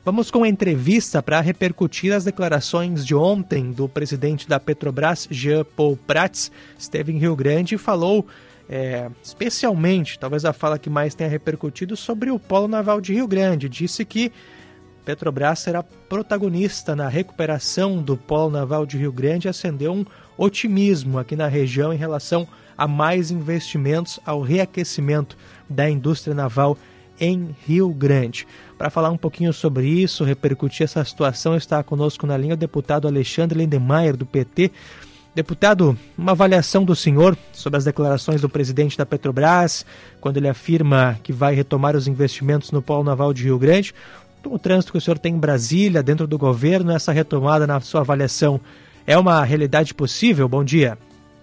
Vamos com a entrevista para repercutir as declarações de ontem do presidente da Petrobras, Jean Paul Prats. Esteve em Rio Grande e falou especialmente, talvez a fala que mais tenha repercutido, sobre o Polo Naval de Rio Grande. Disse que Petrobras será protagonista na recuperação do Polo Naval de Rio Grande e acendeu um otimismo aqui na região em relação a mais investimentos, ao reaquecimento da indústria naval em Rio Grande. Para falar um pouquinho sobre isso, repercutir essa situação, está conosco na linha o deputado Alexandre Lindemeyer, do PT. Deputado, uma avaliação do senhor sobre as declarações do presidente da Petrobras, quando ele afirma que vai retomar os investimentos no Polo Naval de Rio Grande. O trânsito que o senhor tem em Brasília, dentro do governo, essa retomada, na sua avaliação, é uma realidade possível? Bom dia.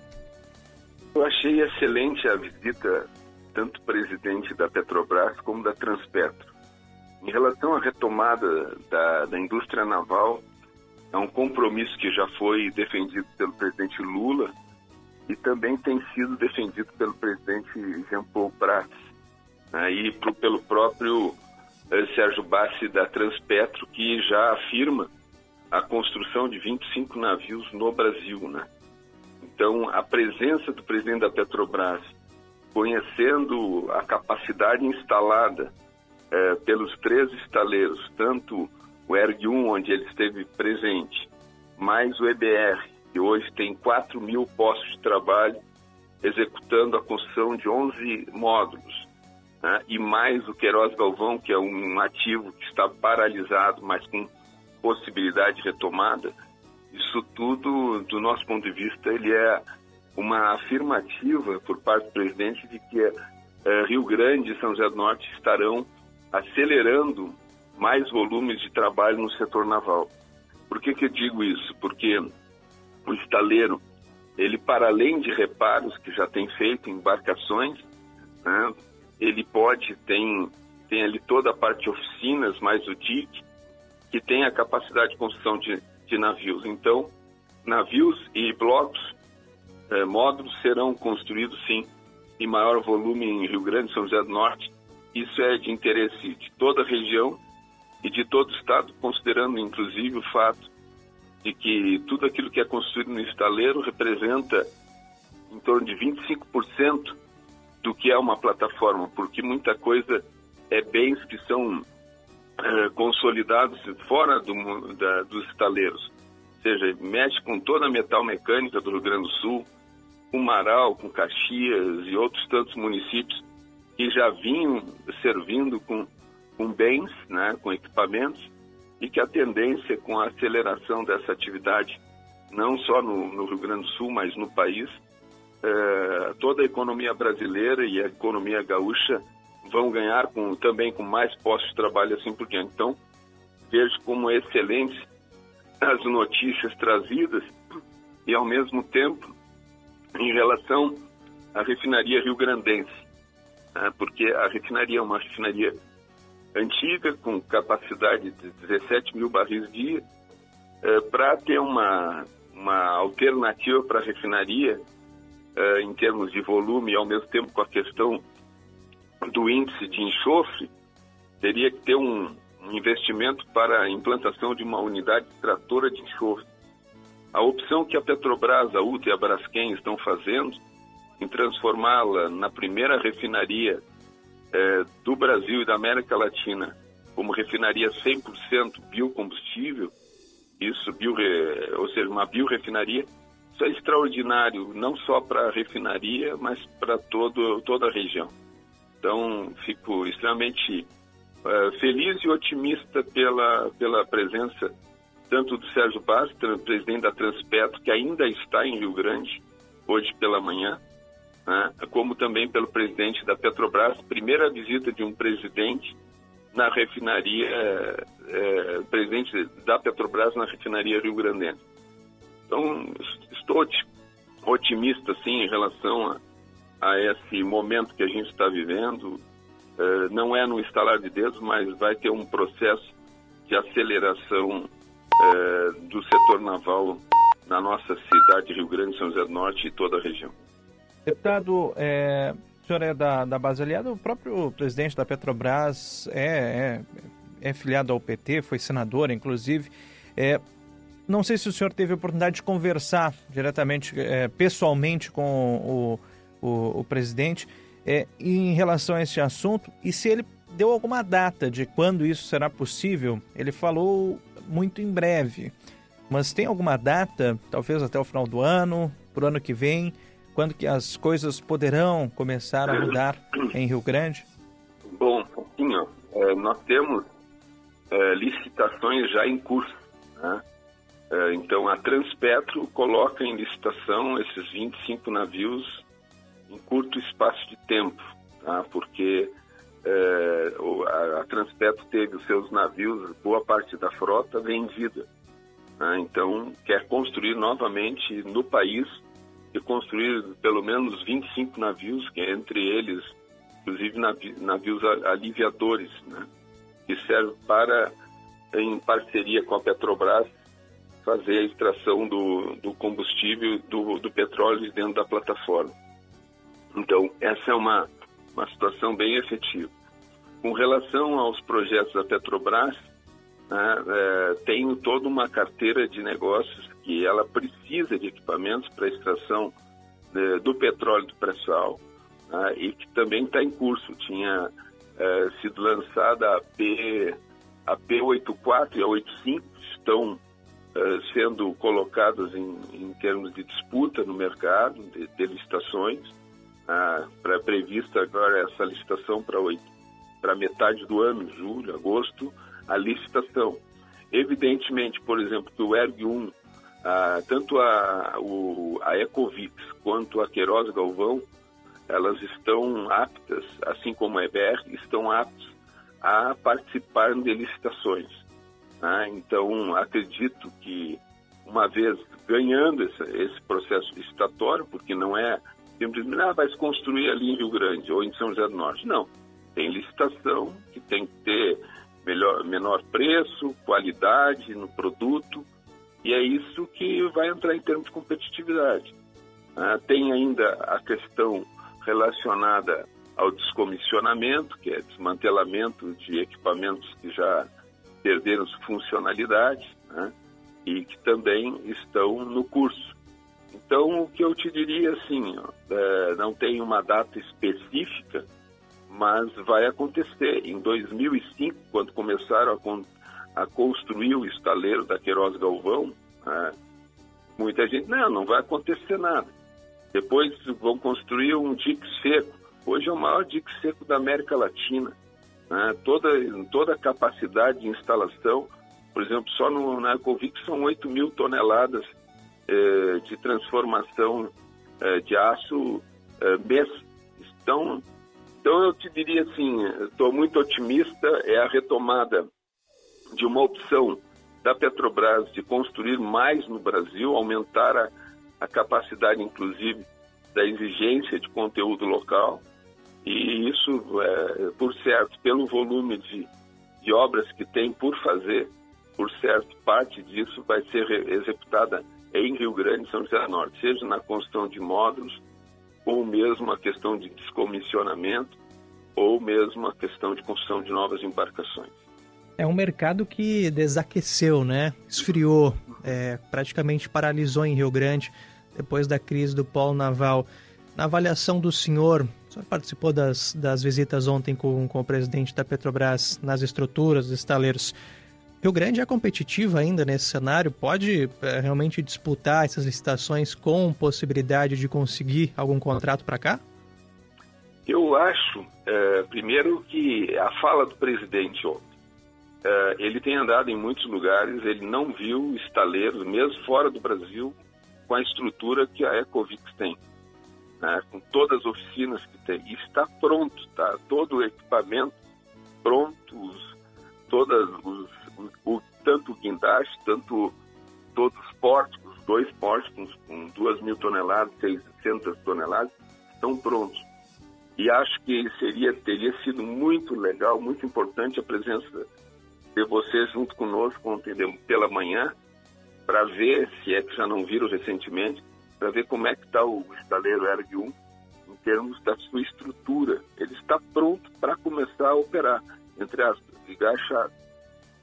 Eu achei excelente a visita, tanto do presidente da Petrobras como da Transpetro. Em relação à retomada da indústria naval, é um compromisso que já foi defendido pelo presidente Lula e também tem sido defendido pelo presidente Jean Paul Prats, e pelo próprio Sérgio Bassi da Transpetro, que já afirma a construção de 25 navios no Brasil, Então, a presença do presidente da Petrobras, conhecendo a capacidade instalada pelos 3 estaleiros, tanto o ERG-1, onde ele esteve presente, mais o EBR, que hoje tem 4 mil postos de trabalho, executando a construção de 11 módulos, e mais o Queiroz Galvão, que é um ativo que está paralisado, mas com possibilidade de retomada. Isso tudo, do nosso ponto de vista, ele é uma afirmativa por parte do presidente de que Rio Grande e São José do Norte estarão acelerando mais volumes de trabalho no setor naval. Por que eu digo isso? Porque o estaleiro, ele, para além de reparos que já tem feito em embarcações, ele tem ali toda a parte de oficinas, mais o DIC, que tem a capacidade de construção de navios. Então, navios e blocos, módulos serão construídos, sim, em maior volume em Rio Grande e São José do Norte. Isso é de interesse de toda a região e de todo o estado, considerando inclusive o fato de que tudo aquilo que é construído no estaleiro representa em torno de 25% do que é uma plataforma, porque muita coisa é bens que são consolidados fora dos estaleiros, ou seja, mexe com toda a metal mecânica do Rio Grande do Sul, com Marau, com Caxias e outros tantos municípios que já vinham servindo com bens, com equipamentos, e que a tendência com a aceleração dessa atividade, não só no Rio Grande do Sul, mas no país, toda a economia brasileira e a economia gaúcha vão ganhar também com mais postos de trabalho, assim por diante. Então, vejo como excelentes as notícias trazidas e, ao mesmo tempo, em relação à refinaria rio-grandense, porque a refinaria é uma refinaria antiga, com capacidade de 17 mil barris dia, para ter uma alternativa para a refinaria, em termos de volume e, ao mesmo tempo, com a questão do índice de enxofre, teria que ter um investimento para a implantação de uma unidade extratora de enxofre. A opção que a Petrobras, a UTA e a Braskem estão fazendo em transformá-la na primeira refinaria do Brasil e da América Latina como refinaria 100% biocombustível, ou seja, uma biorefinaria, isso é extraordinário, não só para a refinaria, mas para toda a região. Então, fico extremamente feliz e otimista pela presença tanto do Sérgio Bassi, presidente da Transpetro, que ainda está em Rio Grande, hoje pela manhã, como também pelo presidente da Petrobras, primeira visita de um presidente na refinaria, presidente da Petrobras na refinaria rio-grandense. Então, estou otimista, sim, em relação a esse momento que a gente está vivendo. Não é no estalar de dedos, mas vai ter um processo de aceleração do setor naval na nossa cidade de Rio Grande, São José do Norte e toda a região. Deputado, o senhor é da base aliada, o próprio presidente da Petrobras é é filiado ao PT, foi senador, inclusive. Não sei se o senhor teve a oportunidade de conversar diretamente, pessoalmente com o presidente em relação a esse assunto, e se ele deu alguma data de quando isso será possível. Ele falou muito em breve, mas tem alguma data, talvez até o final do ano, pro ano que vem, quando que as coisas poderão começar a mudar em Rio Grande? Bom, pouquinho. Nós temos licitações já em curso, né? Então, a Transpetro coloca em licitação esses 25 navios em curto espaço de tempo, tá? Porque a Transpetro teve os seus navios, boa parte da frota, vendida, né? Então, quer construir novamente no país e construir pelo menos 25 navios, que entre eles, inclusive navios aliviadores, né? Que servem para, em parceria com a Petrobras, fazer a extração do combustível, do petróleo dentro da plataforma. Então, essa é uma situação bem efetiva. Com relação aos projetos da Petrobras, tenho toda uma carteira de negócios que ela precisa de equipamentos para a extração do petróleo do pré-sal, e que também está em curso. Tinha sido lançada a P84 e a 85, estão sendo colocadas em termos de disputa no mercado, de licitações. Prevista agora essa licitação para metade do ano, julho, agosto, a licitação. Evidentemente, por exemplo, que o ERG-1, tanto a Ecovix quanto a Queiroz Galvão, elas estão aptas, assim como a EBR, estão aptas a participar de licitações. Então, acredito que, uma vez ganhando esse processo licitatório, porque não é simplesmente, vai se construir ali em Rio Grande ou em São José do Norte. Não, tem licitação que tem que ter menor preço, qualidade no produto, e é isso que vai entrar em termos de competitividade. Tem ainda a questão relacionada ao descomissionamento, que é desmantelamento de equipamentos que já perderam funcionalidade, né? E que também estão no curso. Então, o que eu te diria, assim, não tem uma data específica, mas vai acontecer. Em 2005, quando começaram a construir o estaleiro da Queiroz Galvão, muita gente, não vai acontecer nada. Depois vão construir um dique seco. Hoje é o maior dique seco da América Latina. Toda a capacidade de instalação, por exemplo, só na Ecovix são 8 mil toneladas de transformação de aço mês. Então eu te diria assim, estou muito otimista, é a retomada de uma opção da Petrobras de construir mais no Brasil, aumentar a capacidade, inclusive, da exigência de conteúdo local. E isso, por certo, pelo volume de obras que tem por fazer, por certo, parte disso vai ser executada em Rio Grande e São José do Norte, seja na construção de módulos, ou mesmo a questão de descomissionamento, ou mesmo a questão de construção de novas embarcações. É um mercado que desaqueceu, né? Esfriou, praticamente paralisou em Rio Grande depois da crise do polo naval. Na avaliação do senhor participou das visitas ontem com o presidente da Petrobras nas estruturas, dos estaleiros. Rio Grande é competitivo ainda nesse cenário? Pode realmente disputar essas licitações com possibilidade de conseguir algum contrato para cá? Eu acho, primeiro, que a fala do presidente ontem, ele tem andado em muitos lugares, ele não viu estaleiros, mesmo fora do Brasil, com a estrutura que a Ecovix tem. Com todas as oficinas que tem, e está pronto, tá? Todo o equipamento pronto, tanto o guindaste, tanto todos os pórticos, 2 pórticos com 2 mil toneladas, 600 toneladas, estão prontos. E acho que teria sido muito legal, muito importante a presença de vocês junto conosco ontem pela manhã, para ver, se é que já não viram recentemente, para ver como é que está o estaleiro ERG-1 em termos da sua estrutura. Ele está pronto para começar a operar, entre aspas, ligar a chave.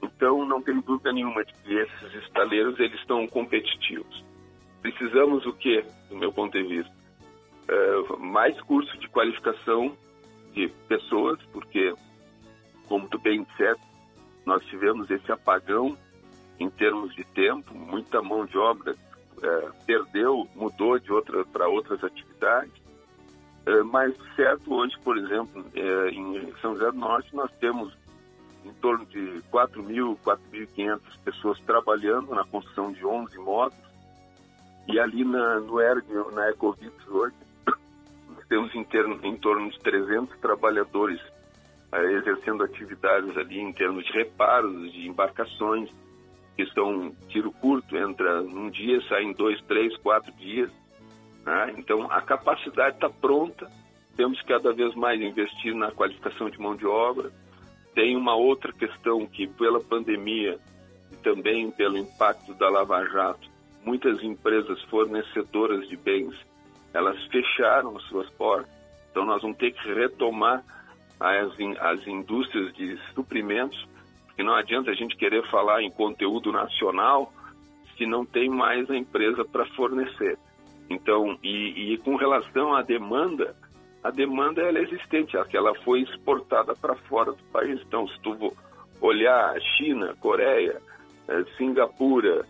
Então, não tem dúvida nenhuma de que esses estaleiros eles estão competitivos. Precisamos o quê, do meu ponto de vista? Mais curso de qualificação de pessoas, porque, como tu bem disseste, nós tivemos esse apagão em termos de tempo, muita mão de obra perdeu, mudou para outras atividades. Mas certo, hoje, por exemplo, em São José do Norte, nós temos em torno de 4.000, 4.500 pessoas trabalhando na construção de 11 motos. E ali no ERG, na Ecovix hoje, nós temos em torno de 300 trabalhadores exercendo atividades ali em termos de reparos, de embarcações, que são tiro curto, entra num dia, sai em 2, 3, 4 dias. Né? Então, a capacidade está pronta, temos que cada vez mais investir na qualificação de mão de obra. Tem uma outra questão que, pela pandemia e também pelo impacto da Lava Jato, muitas empresas fornecedoras de bens, elas fecharam as suas portas. Então, nós vamos ter que retomar as indústrias de suprimentos, porque não adianta a gente querer falar em conteúdo nacional se não tem mais a empresa para fornecer. Então, e com relação à demanda, a demanda ela é existente, ela foi exportada para fora do país. Então, se tu olhar China, Coreia, Singapura,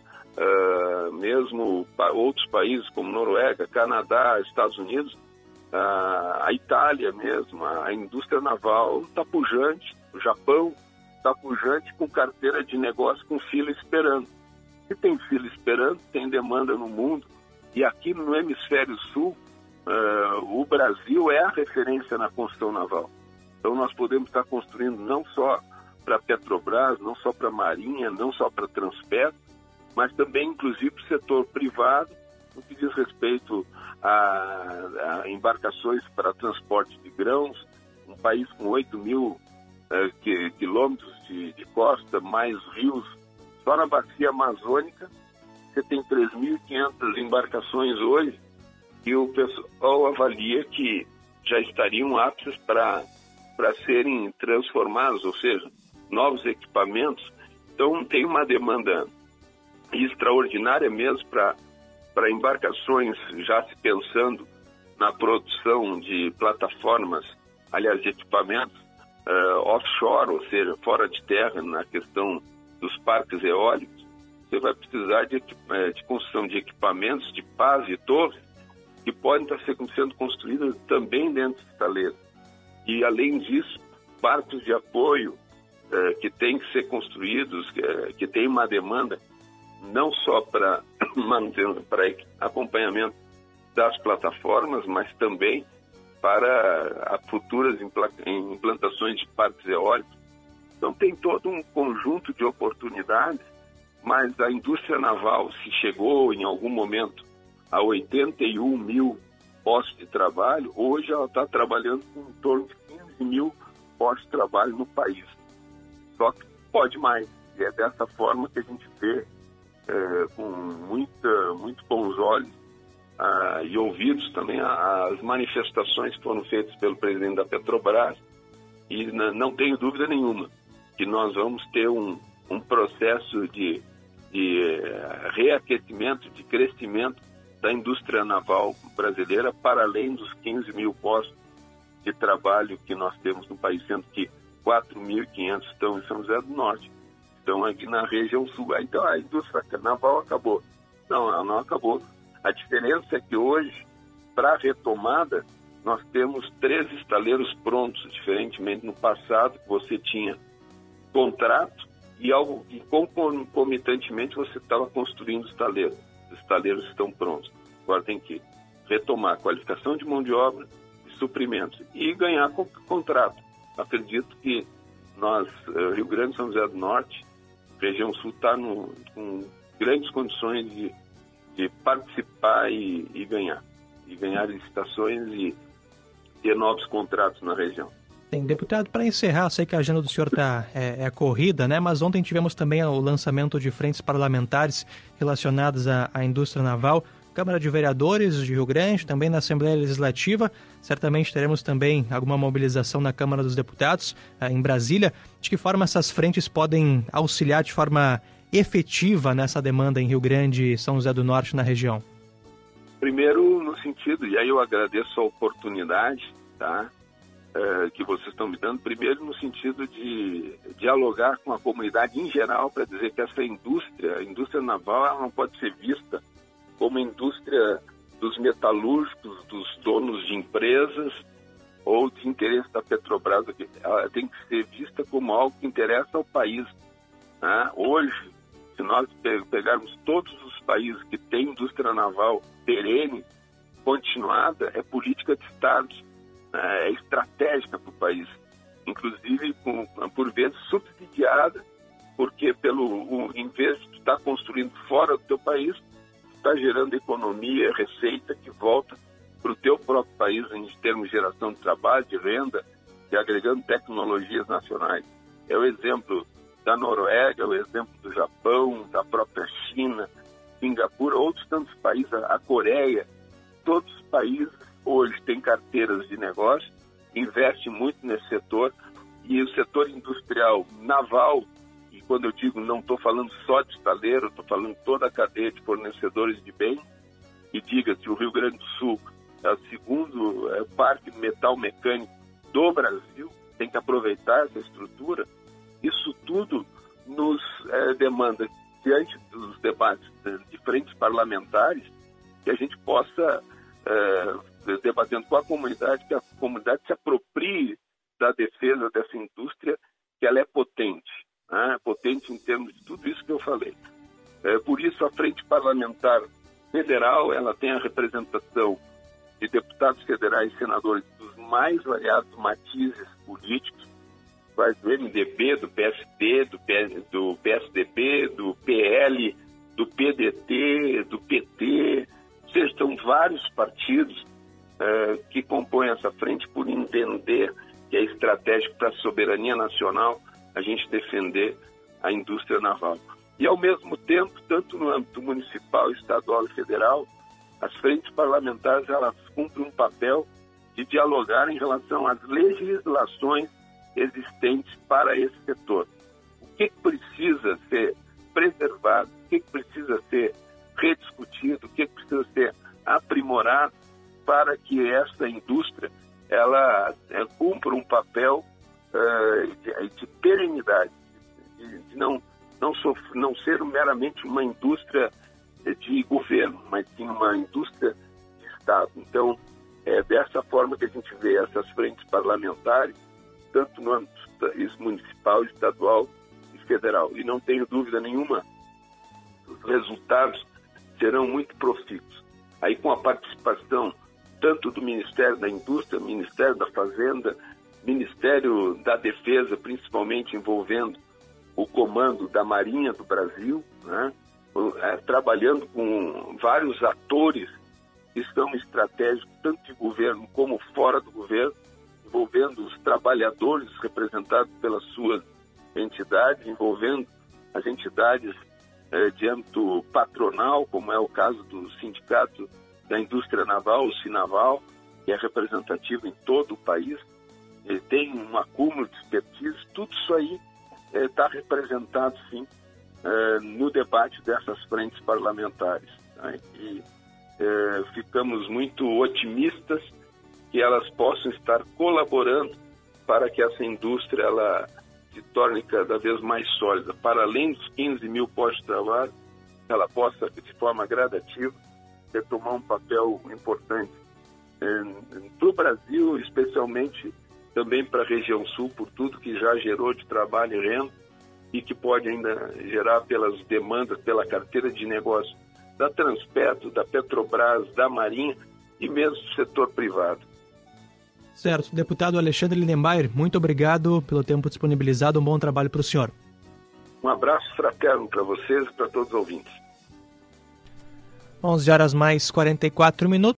mesmo outros países como Noruega, Canadá, Estados Unidos, a Itália mesmo, a indústria naval está pujante, o Japão está pujante com carteira de negócio com fila esperando. Se tem fila esperando, tem demanda no mundo. E aqui no Hemisfério Sul, o Brasil é a referência na construção naval. Então nós podemos estar construindo não só para a Petrobras, não só para a Marinha, não só para a Transpetro, mas também inclusive para o setor privado, no que diz respeito a embarcações para transporte de grãos, um país com 8.000 quilômetros de costa, mais rios. Só na bacia amazônica você tem 3.500 embarcações hoje e o pessoal avalia que já estariam aptas para serem transformados, ou seja, novos equipamentos. Então tem uma demanda extraordinária mesmo para embarcações, já se pensando na produção de plataformas, aliás, de equipamentos offshore, ou seja, fora de terra, na questão dos parques eólicos. Você vai precisar de construção de equipamentos, de pás e torres, que podem estar sendo construídas também dentro de estaleiros. E, além disso, barcos de apoio que têm que ser construídos, que têm uma demanda não só para acompanhamento das plataformas, mas também para futuras implantações de parques eólicos. Então tem todo um conjunto de oportunidades, mas a indústria naval, se chegou em algum momento a 81 mil postos de trabalho, hoje ela está trabalhando com em torno de 15 mil postos de trabalho no país. Só que pode mais, e é dessa forma que a gente vê com muito bons olhos e ouvidos também as manifestações que foram feitas pelo presidente da Petrobras, e não tenho dúvida nenhuma que nós vamos ter um processo de reaquecimento, de crescimento da indústria naval brasileira, para além dos 15 mil postos de trabalho que nós temos no país, sendo que 4.500 estão em São José do Norte, estão aqui na região sul. Então a indústria naval acabou. Não, ela não acabou. A diferença é que hoje, para a retomada, nós temos 3 estaleiros prontos, diferentemente no passado, que você tinha contrato e concomitantemente você estava construindo estaleiros. Os estaleiros estão prontos. Agora tem que retomar a qualificação de mão de obra e suprimentos e ganhar contrato. Acredito que nós, Rio Grande e São José do Norte, região sul, está com grandes condições de participar e ganhar licitações e ter novos contratos na região. Tem, deputado, para encerrar, sei que a agenda do senhor é corrida, né? Mas ontem tivemos também o lançamento de frentes parlamentares relacionadas à indústria naval. Câmara de Vereadores de Rio Grande, também na Assembleia Legislativa. Certamente teremos também alguma mobilização na Câmara dos Deputados, em Brasília. De que forma essas frentes podem auxiliar de forma efetiva nessa demanda em Rio Grande e São José do Norte, na região? Primeiro, no sentido, e aí eu agradeço a oportunidade, tá, que vocês estão me dando, primeiro no sentido de dialogar com a comunidade em geral para dizer que essa indústria, a indústria naval, ela não pode ser vista como a indústria dos metalúrgicos, dos donos de empresas ou de interesse da Petrobras. Ela tem que ser vista como algo que interessa ao país, né? Hoje, se nós pegarmos todos os países que têm indústria naval perene, continuada, é política de Estado, é estratégica para o país, inclusive por vezes subsidiada, porque em vez de estar construindo fora do teu país, está gerando economia, receita que volta para o teu próprio país em termos de geração de trabalho, de renda e agregando tecnologias nacionais. É o exemplo da Noruega, é o exemplo do Japão, da própria China, Singapura, outros tantos países, a Coreia. Todos os países hoje têm carteiras de negócio, investem muito nesse setor, e o setor industrial naval, e quando eu digo não estou falando só de estaleiro, estou falando toda a cadeia de fornecedores de bens, e diga-se, o Rio Grande do Sul é o segundo parque metal mecânico do Brasil, tem que aproveitar essa estrutura. Isso tudo nos demanda, diante dos debates de frentes parlamentares, que a gente possa, debatendo com a comunidade, que a comunidade se aproprie da defesa dessa indústria, que ela é potente, né? Potente em termos de tudo isso que eu falei. Por isso, a Frente Parlamentar Federal, ela tem a representação de deputados federais e senadores dos mais variados matizes políticos, do MDB, do PSD, do PSDB, do PL, do PDT, do PT, ou seja, são vários partidos que compõem essa frente por entender que é estratégico para a soberania nacional a gente defender a indústria naval. E, ao mesmo tempo, tanto no âmbito municipal, estadual e federal, as frentes parlamentares elas cumprem um papel de dialogar em relação às legislações existentes para esse setor. O que precisa ser preservado, o que precisa ser rediscutido, o que precisa ser aprimorado para que essa indústria ela cumpra um papel de perenidade, de não ser meramente uma indústria de governo, mas sim uma indústria de Estado. Então, é dessa forma que a gente vê essas frentes parlamentares, tanto no âmbito municipal, estadual e federal. E não tenho dúvida nenhuma, os resultados serão muito profícuos. Aí, com a participação tanto do Ministério da Indústria, Ministério da Fazenda, Ministério da Defesa, principalmente envolvendo o comando da Marinha do Brasil, né? Trabalhando com vários atores que são estratégicos, tanto de governo como fora do governo, envolvendo os trabalhadores representados pelas suas entidades, envolvendo as entidades de âmbito patronal, como é o caso do Sindicato da Indústria Naval, o Sinaval, que é representativo em todo o país, tem um acúmulo de expertise. Tudo isso aí está representado, sim, no debate dessas frentes parlamentares, né? E ficamos muito otimistas que elas possam estar colaborando para que essa indústria ela se torne cada vez mais sólida. Para além dos 15 mil postos de trabalho, ela possa, de forma gradativa, retomar um papel importante para o Brasil, especialmente também para a região sul, por tudo que já gerou de trabalho e renda e que pode ainda gerar pelas demandas, pela carteira de negócio da Transpetro, da Petrobras, da Marinha e mesmo do setor privado. Certo. Deputado Alexandre Lindenmayer, muito obrigado pelo tempo disponibilizado. Um bom trabalho para o senhor. Um abraço fraterno para vocês e para todos os ouvintes. 11 horas mais 44 minutos.